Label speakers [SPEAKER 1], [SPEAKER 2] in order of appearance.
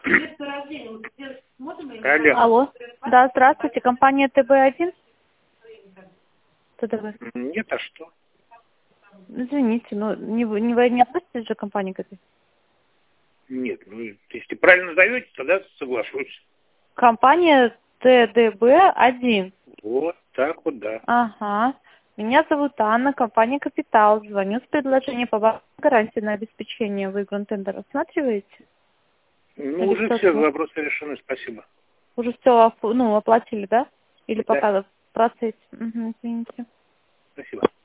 [SPEAKER 1] Алло.
[SPEAKER 2] Алло. Да, здравствуйте. Компания ТБ1. ТТВ.
[SPEAKER 1] Нет, а что?
[SPEAKER 2] Извините, но вы не относитесь же к компании к этой?
[SPEAKER 1] Нет, ну, если правильно зовете, тогда соглашусь.
[SPEAKER 2] Компания ТДБ1.
[SPEAKER 1] Вот так вот, да.
[SPEAKER 2] Ага. Меня зовут Анна, компания «Капитал». Звоню с предложением по банку гарантии на обеспечение. Вы тендер рассматриваете?
[SPEAKER 1] Ну,
[SPEAKER 2] Или
[SPEAKER 1] уже
[SPEAKER 2] что
[SPEAKER 1] все
[SPEAKER 2] там?
[SPEAKER 1] вопросы решены, спасибо.
[SPEAKER 2] Уже все оплатили, да? Или
[SPEAKER 1] Да,
[SPEAKER 2] пока в процессе? Угу, извините.
[SPEAKER 1] спасибо.